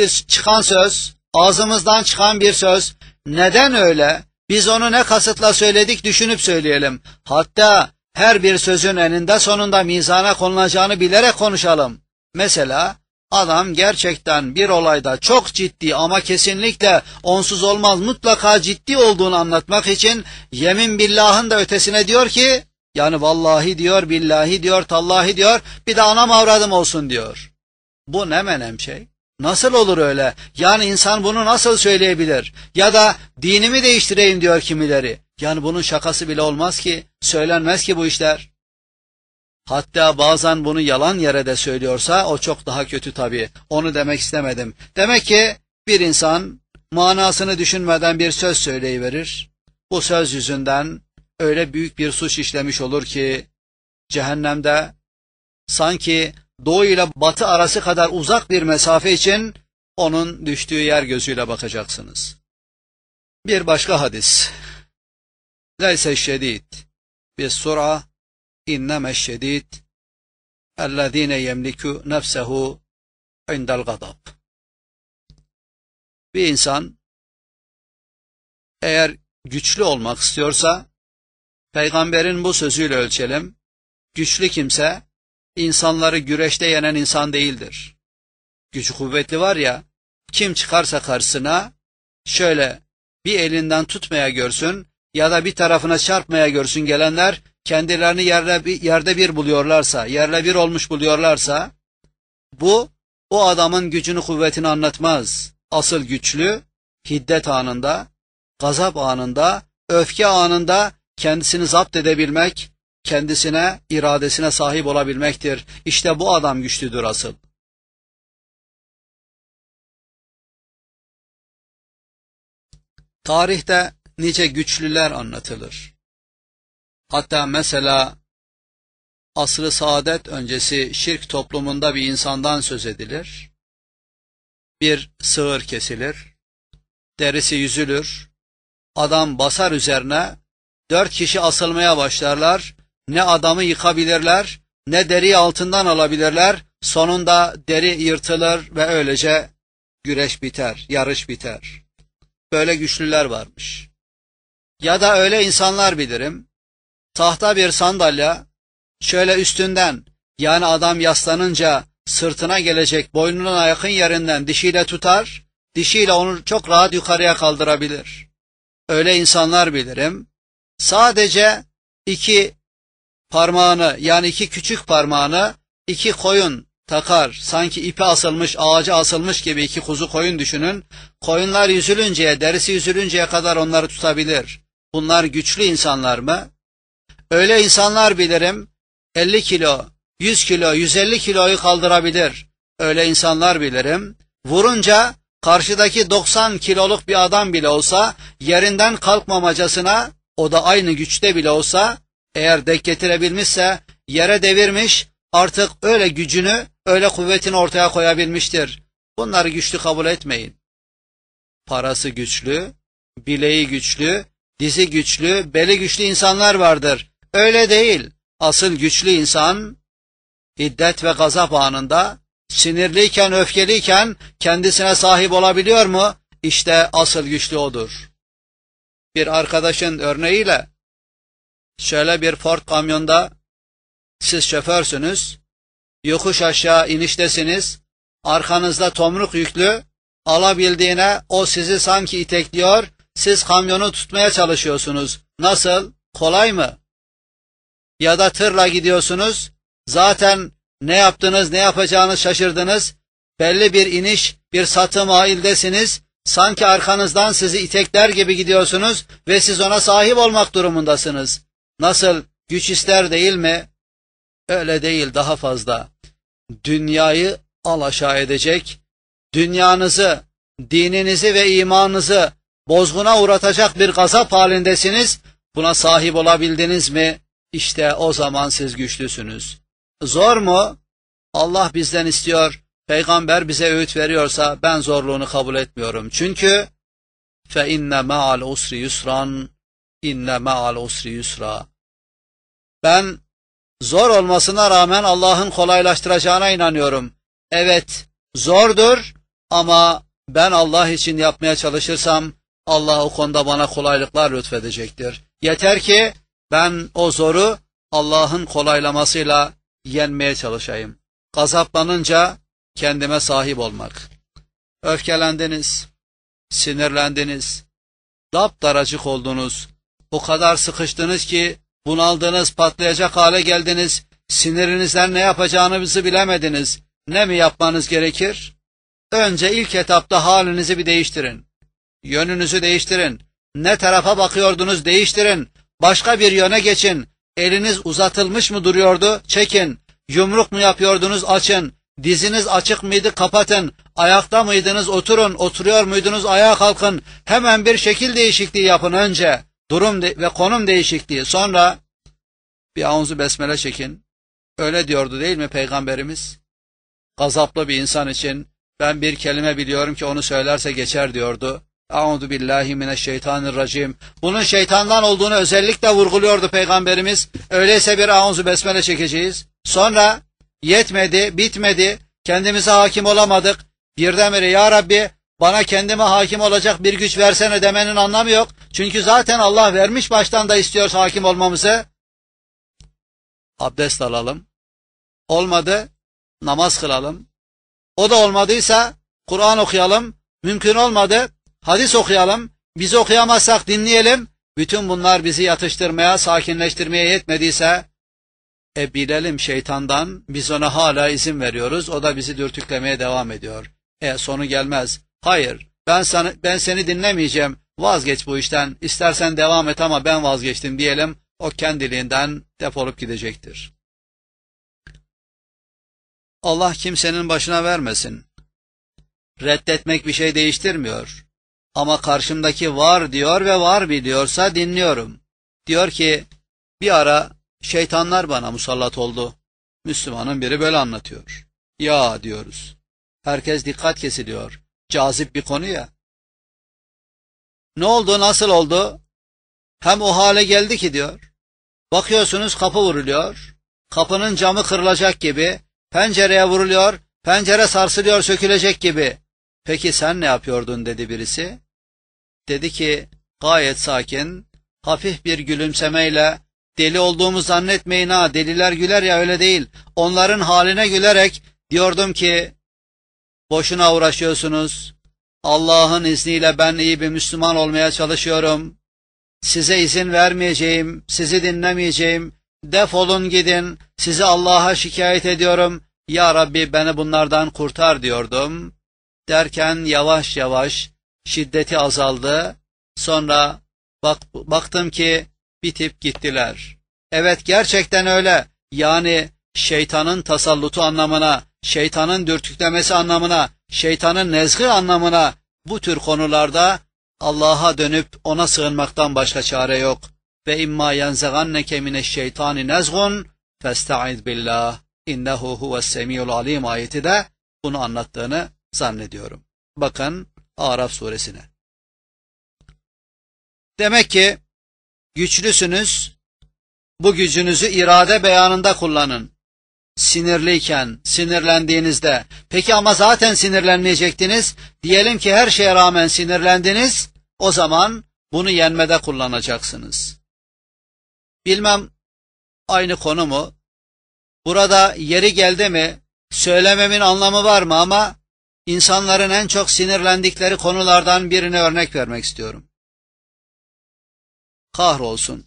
A: çıkan bir söz neden öyle? Biz onu ne kasıtla söyledik düşünüp söyleyelim. Hatta her bir sözün eninde sonunda mizana konulacağını bilerek konuşalım. Mesela adam gerçekten bir olayda çok ciddi ama kesinlikle onsuz olmaz mutlaka ciddi olduğunu anlatmak için yemin billahın da ötesine diyor ki, yani vallahi diyor, billahi diyor, tallahi diyor, bir de anam avradım olsun diyor. Bu ne menem şey? Nasıl olur öyle? Yani insan bunu nasıl söyleyebilir? Ya da dinimi değiştireyim diyor kimileri. Yani bunun şakası bile olmaz ki, söylenmez ki bu işler. Hatta bazen bunu yalan yere de söylüyorsa o çok daha kötü tabii. Onu demek istemedim. Demek ki bir insan manasını düşünmeden bir söz söyleyiverir. Bu söz yüzünden öyle büyük bir suç işlemiş olur ki cehennemde sanki doğu ile batı arası kadar uzak bir mesafe için onun düştüğü yer gözüyle bakacaksınız. Bir başka hadis. Leyse şedid bis-sur'a inneme şedid ellezine yemliku nefsehu indel gadab. Bir insan eğer güçlü olmak istiyorsa Peygamberin bu sözüyle ölçelim. Güçlü kimse, insanları güreşte yenen insan değildir. Gücü kuvvetli var ya, kim çıkarsa karşısına, şöyle bir elinden tutmaya görsün ya da bir tarafına çarpmaya görsün gelenler, kendilerini yerde bir buluyorlarsa, yerle bir olmuş buluyorlarsa, bu o adamın gücünü kuvvetini anlatmaz. Asıl güçlü, hiddet anında, gazap anında, öfke anında kendisini zapt edebilmek, kendisine, iradesine sahip olabilmektir. İşte bu adam güçlüdür asıl. Tarihte nice güçlüler anlatılır. Hatta mesela asr-ı saadet öncesi şirk toplumunda bir insandan söz edilir. Bir sığır kesilir, derisi yüzülür, adam basar üzerine, 4 kişi asılmaya başlarlar, ne adamı yıkabilirler, ne deriyi altından alabilirler, sonunda deri yırtılır ve öylece güreş biter, yarış biter. Böyle güçlüler varmış. Ya da öyle insanlar bilirim, tahta bir sandalye, şöyle üstünden, yani adam yaslanınca sırtına gelecek boynuna yakın yerinden dişiyle tutar, dişiyle onu çok rahat yukarıya kaldırabilir. Öyle insanlar bilirim, sadece 2 parmağını, yani 2 küçük parmağını 2 koyun takar, sanki ipe asılmış, ağaca asılmış gibi 2 kuzu koyun düşünün, koyunlar yüzülünceye, derisi yüzülünceye kadar onları tutabilir. Bunlar güçlü insanlar mı? Öyle insanlar bilirim, 50 kilo, 100 kilo, 150 kiloyu kaldırabilir. Öyle insanlar bilirim, vurunca karşıdaki 90 kiloluk bir adam bile olsa, yerinden kalkmamacasına, o da aynı güçte bile olsa, eğer denk getirebilmişse, yere devirmiş, artık öyle gücünü, öyle kuvvetini ortaya koyabilmiştir. Bunları güçlü kabul etmeyin. Parası güçlü, bileği güçlü, dizi güçlü, beli güçlü insanlar vardır. Öyle değil. Asıl güçlü insan, hiddet ve gazap anında, sinirliyken, öfkeliyken kendisine sahip olabiliyor mu? İşte asıl güçlü odur. Bir arkadaşın örneğiyle, şöyle bir Ford kamyonda, siz şoförsünüz, yokuş aşağı iniştesiniz, arkanızda tomruk yüklü, alabildiğine o sizi sanki itekliyor, siz kamyonu tutmaya çalışıyorsunuz. Nasıl? Kolay mı? Ya da tırla gidiyorsunuz, zaten ne yaptınız, ne yapacağınızı şaşırdınız, belli bir iniş, bir satım haildesiniz, sanki arkanızdan sizi itekler gibi gidiyorsunuz ve siz ona sahip olmak durumundasınız. Nasıl? Güç ister değil mi? Öyle değil, daha fazla. Dünyayı alaşağı edecek, dünyanızı, dininizi ve imanınızı bozguna uğratacak bir gazap halindesiniz. Buna sahip olabildiniz mi? İşte o zaman siz güçlüsünüz. Zor mu? Allah bizden istiyor. Peygamber bize öğüt veriyorsa ben zorluğunu kabul etmiyorum. Çünkü فَاِنَّ مَعَ الْعُسْرِ يُسْرًا اِنَّ مَعَ الْعُسْرِ يُسْرًا. Ben zor olmasına rağmen Allah'ın kolaylaştıracağına inanıyorum. Evet, zordur ama ben Allah için yapmaya çalışırsam Allah o konuda bana kolaylıklar lütfedecektir. Yeter ki ben o zoru Allah'ın kolaylamasıyla yenmeye çalışayım. Gazaplanınca kendime sahip olmak. Öfkelendiniz, sinirlendiniz, daptaracık oldunuz, o kadar sıkıştınız ki bunaldınız, patlayacak hale geldiniz, sinirinizden ne yapacağınızı bilemediniz. Ne mi yapmanız gerekir? Önce ilk etapta halinizi bir değiştirin. Yönünüzü değiştirin. Ne tarafa bakıyordunuz değiştirin. Başka bir yöne geçin. Eliniz uzatılmış mı duruyordu? Çekin. Yumruk mu yapıyordunuz? Açın. Diziniz açık mıydı? Kapatın. Ayakta mıydınız? Oturun. Oturuyor muydunuz? Ayağa kalkın. Hemen bir şekil değişikliği yapın önce. Durum ve konum değişikliği. Sonra bir auzu besmele çekin. Öyle diyordu değil mi Peygamberimiz? Gazaplı bir insan için ben bir kelime biliyorum ki onu söylerse geçer diyordu. Euzu billahi mineşşeytanirracim. Bunun şeytandan olduğunu özellikle vurguluyordu Peygamberimiz. Öyleyse bir auzu besmele çekeceğiz. Sonra yetmedi, bitmedi. Kendimize hakim olamadık. Birdenbire ya Rabbi Bana kendime hakim olacak bir güç versene demenin anlamı yok. Çünkü zaten Allah vermiş, baştan da istiyor hakim olmamızı. Abdest alalım. Olmadı, namaz kılalım. O da olmadıysa Kur'an okuyalım. Mümkün olmadı, hadis okuyalım. Biz okuyamazsak dinleyelim. Bütün bunlar bizi yatıştırmaya, sakinleştirmeye yetmediyse bilelim şeytandan, biz ona hala izin veriyoruz. O da bizi dürtüklemeye devam ediyor. Sonu gelmez. Hayır, ben seni dinlemeyeceğim. Vazgeç bu işten. İstersen devam et ama ben vazgeçtim diyelim. O kendiliğinden defolup gidecektir. Allah kimsenin başına vermesin. Reddetmek bir şey değiştirmiyor. Ama karşımdaki var diyor ve var biliyorsa dinliyorum. Diyor ki bir ara şeytanlar bana musallat oldu. Müslümanın biri böyle anlatıyor. Ya diyoruz. Herkes dikkat kesiliyor. Cazip bir konu ya. Ne oldu, nasıl oldu? Hem o hale geldi ki diyor. Bakıyorsunuz kapı vuruluyor. Kapının camı kırılacak gibi. Pencereye vuruluyor. Pencere sarsılıyor, sökülecek gibi. Peki sen ne yapıyordun dedi birisi. Dedi ki gayet sakin, hafif bir gülümsemeyle, deli olduğumu zannetmeyin ha, deliler güler ya, öyle değil. Onların haline gülerek diyordum ki boşuna uğraşıyorsunuz. Allah'ın izniyle ben iyi bir Müslüman olmaya çalışıyorum. Size izin vermeyeceğim, sizi dinlemeyeceğim. Defolun gidin, sizi Allah'a şikayet ediyorum. Ya Rabbi beni bunlardan kurtar diyordum. Derken yavaş yavaş şiddeti azaldı. Sonra baktım ki bitip gittiler. Evet, gerçekten öyle. Yani şeytanın tasallutu anlamına, şeytanın dürtüklemesi anlamına, şeytanın nezgı anlamına bu tür konularda Allah'a dönüp ona sığınmaktan başka çare yok. Ve imma yenzeganneke mineşşeytani nezgun festaiz billah innehu huves-semiyul alim ayeti de bunu anlattığını zannediyorum. Bakın Araf suresine. Demek ki güçlüsünüz, bu gücünüzü irade beyanında kullanın. Sinirliyken, sinirlendiğinizde. Peki ama zaten sinirlenmeyecektiniz. Diyelim ki her şeye rağmen sinirlendiniz. O zaman bunu yenmede kullanacaksınız. Bilmem aynı konu mu? Burada yeri geldi mi? Söylememin anlamı var mı ama insanların en çok sinirlendikleri konulardan birine örnek vermek istiyorum. Kahrolsun,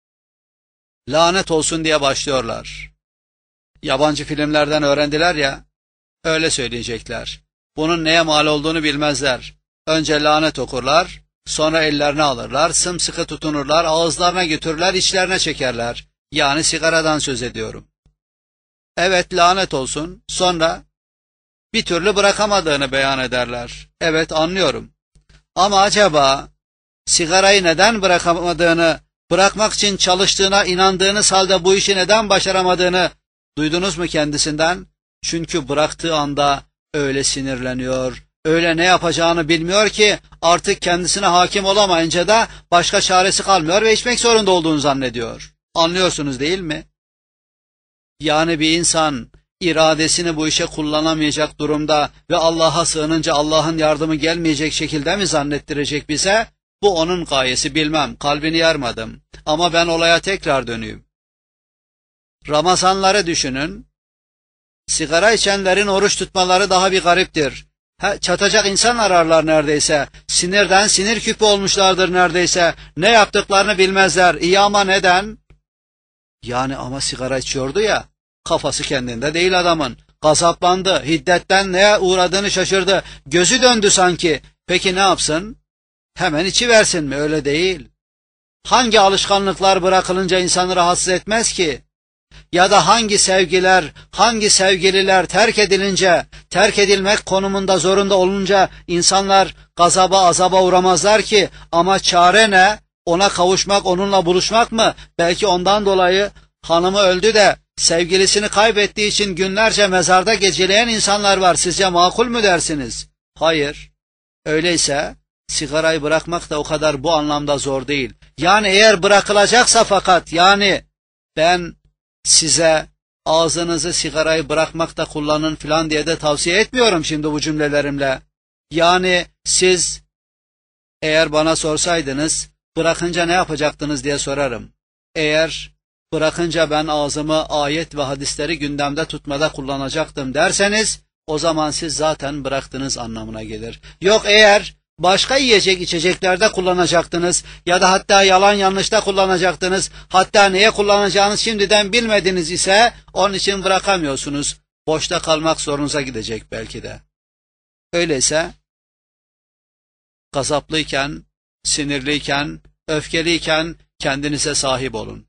A: lanet olsun diye başlıyorlar. Yabancı filmlerden öğrendiler ya, öyle söyleyecekler. Bunun neye mal olduğunu bilmezler. Önce lanet okurlar, sonra ellerine alırlar, sımsıkı tutunurlar, ağızlarına götürürler, içlerine çekerler. Yani sigaradan söz ediyorum. Evet, lanet olsun, sonra bir türlü bırakamadığını beyan ederler. Evet, anlıyorum. Ama acaba sigarayı neden bırakamadığını, bırakmak için çalıştığına inandığınız halde bu işi neden başaramadığını duydunuz mu kendisinden? Çünkü bıraktığı anda öyle sinirleniyor, öyle ne yapacağını bilmiyor ki artık kendisine hakim olamayınca da başka çaresi kalmıyor ve içmek zorunda olduğunu zannediyor. Anlıyorsunuz değil mi? Yani bir insan iradesini bu işe kullanamayacak durumda ve Allah'a sığınınca Allah'ın yardımı gelmeyecek şekilde mi zannettirecek bize? Bu onun gayesi, bilmem, kalbini yarmadım. Ama ben olaya tekrar döneyim. Ramazanları düşünün. Sigara içenlerin oruç tutmaları daha bir gariptir. Çatacak insan ararlar neredeyse. Sinirden sinir küpü olmuşlardır neredeyse. Ne yaptıklarını bilmezler. İyi ama neden? Yani ama sigara içiyordu ya. Kafası kendinde değil adamın. Gazaplandı. Hiddetten neye uğradığını şaşırdı. Gözü döndü sanki. Peki ne yapsın? Hemen içiversin mi? Öyle değil. Hangi alışkanlıklar bırakılınca insanı rahatsız etmez ki? Ya da hangi sevgiler, hangi sevgililer terk edilince, terk edilmek konumunda zorunda olunca insanlar gazaba, azaba uğramazlar ki? Ama çare ne? Ona kavuşmak, onunla buluşmak mı? Belki ondan dolayı hanımı öldü de sevgilisini kaybettiği için günlerce mezarda geceleyen insanlar var. Sizce makul mü dersiniz? Hayır. Öyleyse sigarayı bırakmak da o kadar bu anlamda zor değil. Yani eğer bırakılacaksa fakat, yani ben size ağzınızı sigarayı bırakmakta kullanın filan diye de tavsiye etmiyorum şimdi bu cümlelerimle. Yani Siz eğer bana sorsaydınız, bırakınca ne yapacaktınız diye sorarım. Eğer bırakınca ben ağzımı ayet ve hadisleri gündemde tutmada kullanacaktım derseniz, o zaman siz zaten bıraktınız anlamına gelir. Yok eğer başka yiyecek içeceklerde kullanacaktınız ya da hatta yalan yanlışta kullanacaktınız, hatta neye kullanacağınız şimdiden bilmediniz ise onun için bırakamıyorsunuz. Boşta kalmak zorunuza gidecek belki de. Öyleyse gazaplıyken, sinirliyken, öfkeliyken kendinize sahip olun.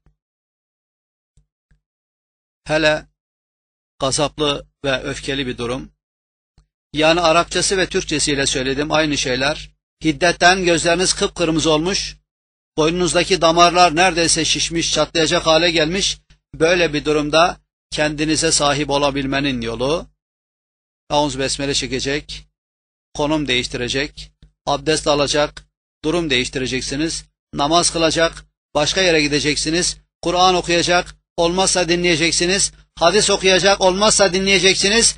A: Hele gazaplı ve öfkeli bir durum. Yani Arapçası ve Türkçesiyle söyledim aynı şeyler. Hiddetten gözleriniz kıpkırmızı olmuş, boynunuzdaki damarlar neredeyse şişmiş, çatlayacak hale gelmiş. Böyle bir durumda kendinize sahip olabilmenin yolu, Eûzü besmele çekecek, konum değiştirecek, abdest alacak, durum değiştireceksiniz, namaz kılacak, başka yere gideceksiniz, Kur'an okuyacak, olmazsa dinleyeceksiniz, hadis okuyacak, olmazsa dinleyeceksiniz,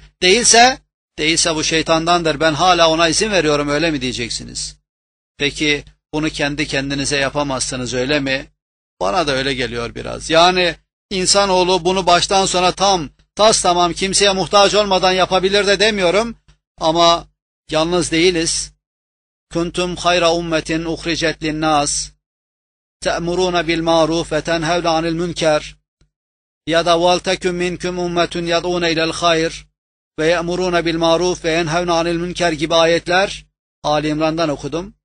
A: değilse bu şeytandandır, ben hala ona izin veriyorum öyle mi diyeceksiniz. Peki bunu kendi kendinize yapamazsınız öyle mi? Bana da öyle geliyor biraz. Yani insanoğlu bunu baştan sona tamam kimseye muhtaç olmadan yapabilir de demiyorum ama yalnız değiliz. Kuntum hayra ummetin uhricet linnâs te'murûne bil ma'ruf ve tenhevne anil münker ya da vel tekun minkum ummetun yad'ûne ilel hayr ve ye'murûne bil ma'ruf ve yenhevne anil münker gibi ayetler Ali İmran'dan okudum.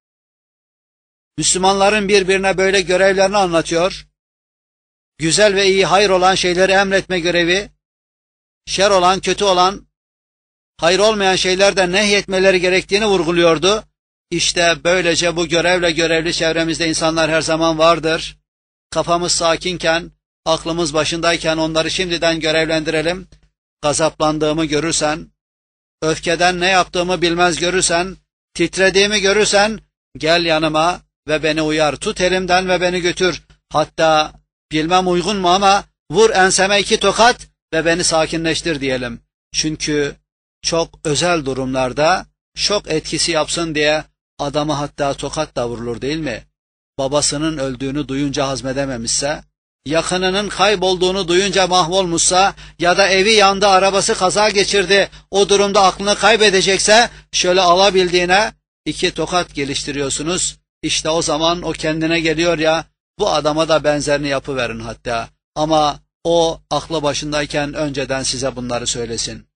A: Müslümanların birbirine böyle görevlerini anlatıyor. Güzel ve iyi, hayır olan şeyleri emretme görevi, şer olan, kötü olan, hayır olmayan şeylerden nehyetmeleri gerektiğini vurguluyordu. İşte böylece bu görevle görevli çevremizde insanlar her zaman vardır. Kafamız sakinken, aklımız başındayken onları şimdiden görevlendirelim. Gazaplandığımı görürsen, öfkeden ne yaptığımı bilmez görürsen, titrediğimi görürsen, gel yanıma ve beni uyar, tut elimden ve beni götür. Hatta bilmem uygun mu ama vur enseme 2 tokat ve beni sakinleştir diyelim. Çünkü çok özel durumlarda şok etkisi yapsın diye adamı hatta tokat da vurulur değil mi? Babasının öldüğünü duyunca hazmedememişse, yakınının kaybolduğunu duyunca mahvolmuşsa ya da evi yandı, arabası kaza geçirdi, o durumda aklını kaybedecekse şöyle alabildiğine 2 tokat geliştiriyorsunuz. İşte o zaman o kendine geliyor ya, bu adama da benzerini yapıverin hatta. Ama o aklı başındayken önceden size bunları söylesin.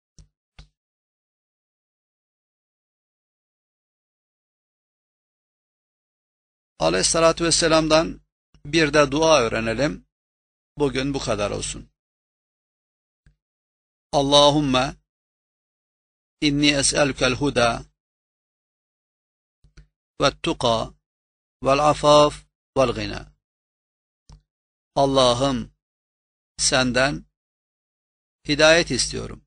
A: Aleyhissalatü vesselam'dan bir de dua öğrenelim. Bugün bu kadar olsun. Allahümme inni es'elükel huda ve'ttuqa ve'l-afaf ve'l-gina. Allah'ım senden hidayet istiyorum.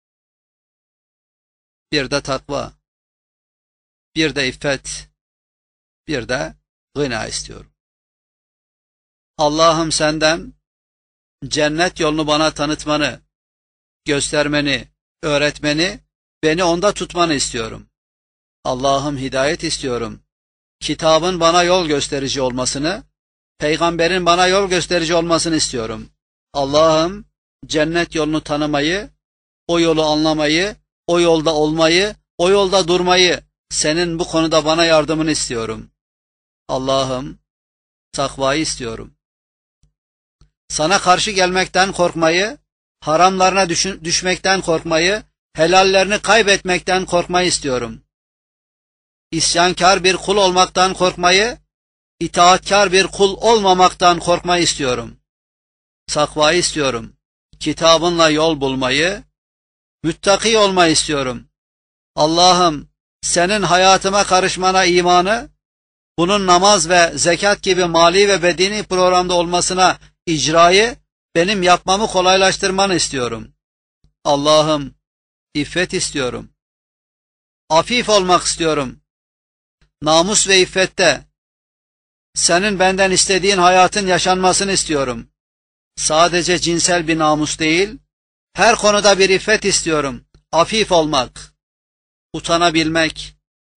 A: Bir de takva, bir de iffet, bir de gına istiyorum. Allah'ım senden cennet yolunu bana tanıtmanı, göstermeni, öğretmeni, beni onda tutmanı istiyorum. Allah'ım hidayet istiyorum. Kitabın bana yol gösterici olmasını, peygamberin bana yol gösterici olmasını istiyorum. Allah'ım cennet yolunu tanımayı, o yolu anlamayı, o yolda olmayı, o yolda durmayı, senin bu konuda bana yardımını istiyorum. Allah'ım takvayı istiyorum. Sana karşı gelmekten korkmayı, haramlarına düşmekten korkmayı, helallerini kaybetmekten korkmayı istiyorum. İsyankar bir kul olmaktan korkmayı, itaatkar bir kul olmamaktan korkmayı istiyorum. Takvayı istiyorum. Kitabınla yol bulmayı, müttaki olmayı istiyorum. Allah'ım senin hayatıma karışmana imanı, bunun namaz ve zekat gibi mali ve bedeni programda olmasına icrayı, benim yapmamı kolaylaştırmanı istiyorum. Allah'ım iffet istiyorum. Afif olmak istiyorum. Namus ve iffette senin benden istediğin hayatın yaşanmasını istiyorum. Sadece cinsel bir namus değil, her konuda bir iffet istiyorum. Afif olmak, utanabilmek,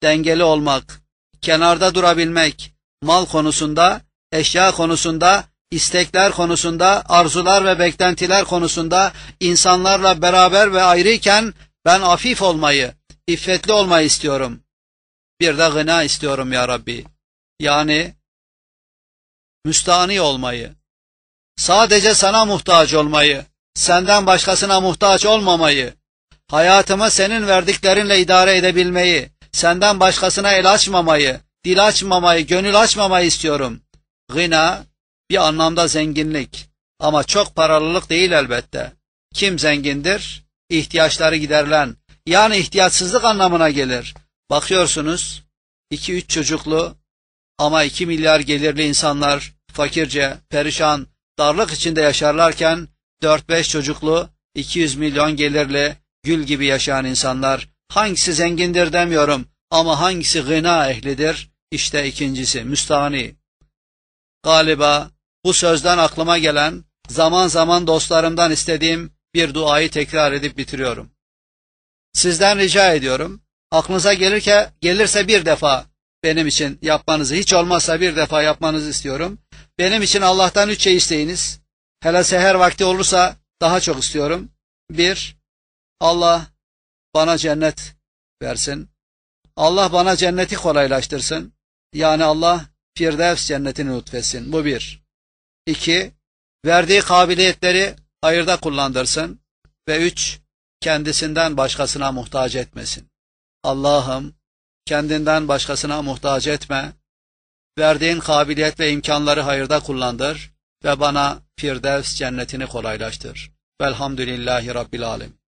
A: dengeli olmak, kenarda durabilmek, mal konusunda, eşya konusunda, istekler konusunda, arzular ve beklentiler konusunda insanlarla beraber ve ayrıyken ben afif olmayı, iffetli olmayı istiyorum. Bir de gına istiyorum ya Rabbi. Yani müstahni olmayı, sadece sana muhtaç olmayı, senden başkasına muhtaç olmamayı, hayatımı senin verdiklerinle idare edebilmeyi, senden başkasına el açmamayı, dil açmamayı, gönül açmamayı istiyorum. Gına bir anlamda zenginlik ama çok paralılık değil elbette. Kim zengindir? İhtiyaçları giderilen, yani ihtiyaçsızlık anlamına gelir. Bakıyorsunuz 2-3 çocuklu ama 2 milyar gelirli insanlar fakirce, perişan, darlık içinde yaşarlarken 4-5 çocuklu, 200 milyon gelirli, gül gibi yaşayan insanlar, hangisi zengindir demiyorum ama hangisi gına ehlidir? İşte ikincisi, müstahni. Galiba bu sözden aklıma gelen, zaman zaman dostlarımdan istediğim bir duayı tekrar edip bitiriyorum. Sizden rica ediyorum, aklınıza gelirse bir defa benim için yapmanızı, hiç olmazsa bir defa yapmanızı istiyorum. Benim için Allah'tan 3 şey isteyiniz. Hele seher vakti olursa daha çok istiyorum. 1. Allah bana cennet versin. Allah bana cenneti kolaylaştırsın. Yani Allah Firdevs cennetini lütfetsin. Bu 1. 2. Verdiği kabiliyetleri hayırda kullandırsın. Ve 3. Kendisinden başkasına muhtaç etmesin. Allah'ım kendinden başkasına muhtaç etme. Verdiğin kabiliyet ve imkanları hayırda kullandır ve bana Firdevs cennetini kolaylaştır. Velhamdülillahi Rabbil Alemin.